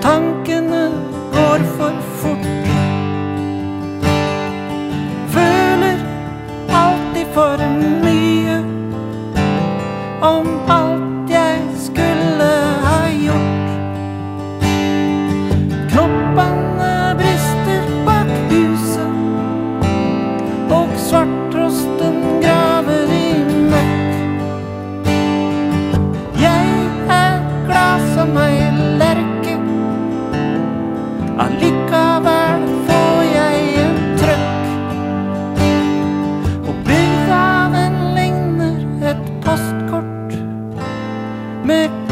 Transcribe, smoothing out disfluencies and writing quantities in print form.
Tankene går for fort. Føler alltid for mye om alt jeg skulle ha gjort. Knoppene brister bak huset, og svartrosten graver i møkk. Jeg er glad som ei lerke, allikevel får jeg en trøkk. Og bygda den ligner et postkort med